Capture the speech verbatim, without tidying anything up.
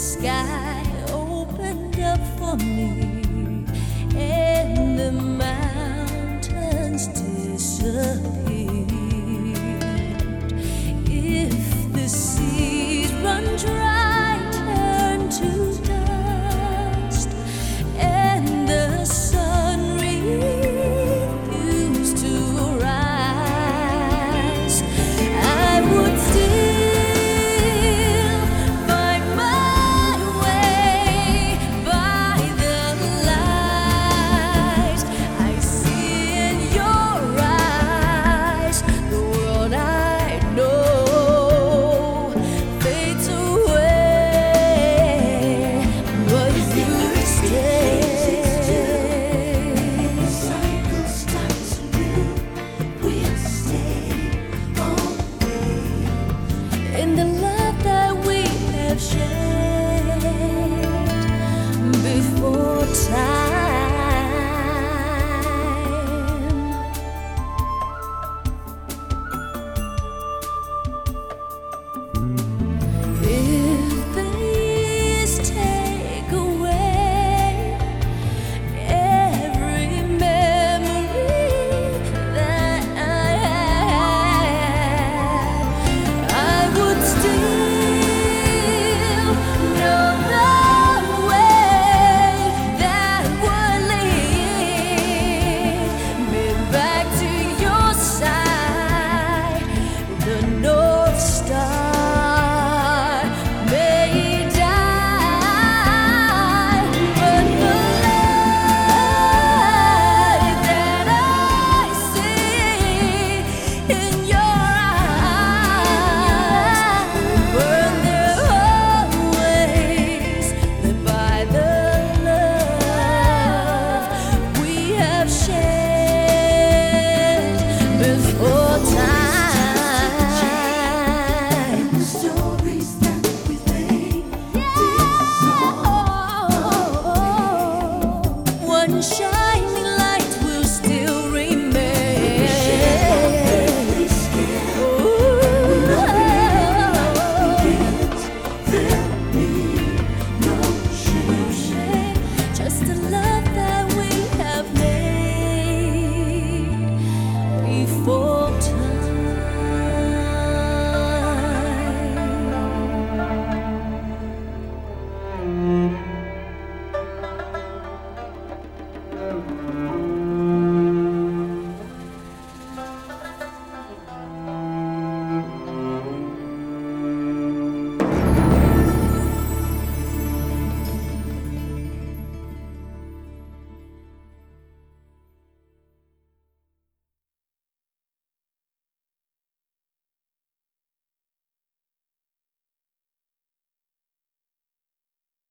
sky opened up for me, and the mountains disappeared. If the seas run dry, turn to dust, and the sun refused to rise, I would still find my way by the light I see in your eyes. The world I know fades away, but you stay. The cycle starts anew. We'll stay always In the love that we have shared before time. If these take away every memory that I had, I would still know the way that would lead me back to your side. The North Star may die, but the light that I see in your eyes will burn there always, lit by the love we have shared before time. the stories that we made. One shot.